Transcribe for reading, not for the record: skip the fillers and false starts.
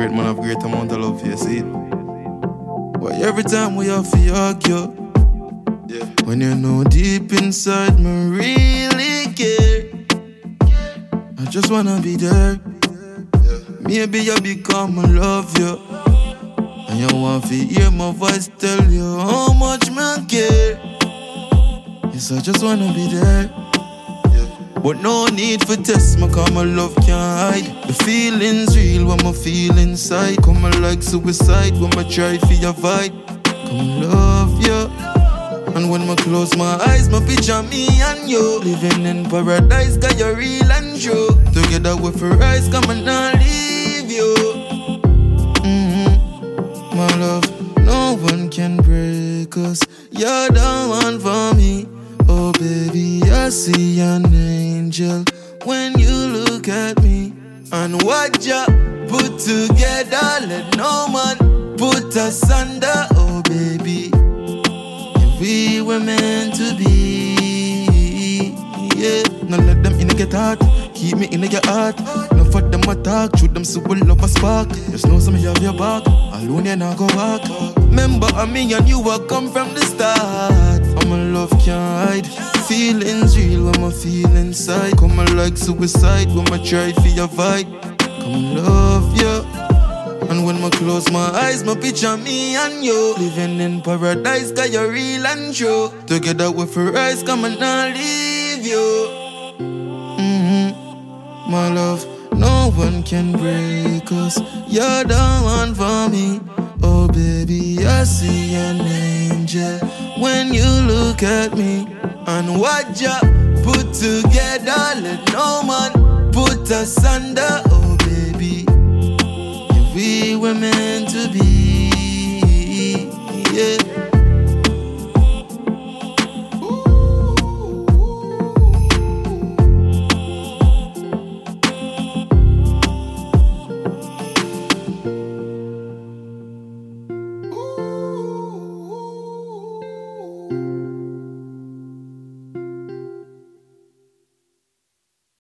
great man have great amount of love for you, see it? Why every time we have to argue? Yeah. When you know deep inside me really care. I just wanna be there. Yeah. Maybe you become I love you. And you want to hear my voice tell you how much me care. Yes, I just wanna be there. But no need for test me, cause my love can't hide. The feeling's real when I feel inside. Come like suicide when I try for your vibe. Come love you. And when I close my eyes, my picture me and you. Living in paradise, got you real and true. Together with a rise, come and I'll leave you. My love, no one can break us. You're the one for me. Oh baby, I see an angel when you look at me. And what you put together, let no man put us under. Oh baby, if we were meant to be, yeah. Now let them in get hot, keep me in your heart. No for them attack, shoot them super love a spark. Just know some have your back, alone you not go walk. Remember me and you will come from the start. My love can't hide. Feelings real when I feel inside. Come like suicide when I try for your vibe. Come love you. And when I close my eyes, my picture me and you. Living in paradise, got you real and true. Together with a rise, come and I'll leave you. My love, no one can break us. You're the one for me. Oh baby, I see an angel when you look at me. And what you put together, let no man put us under. Oh baby, if we were meant to be.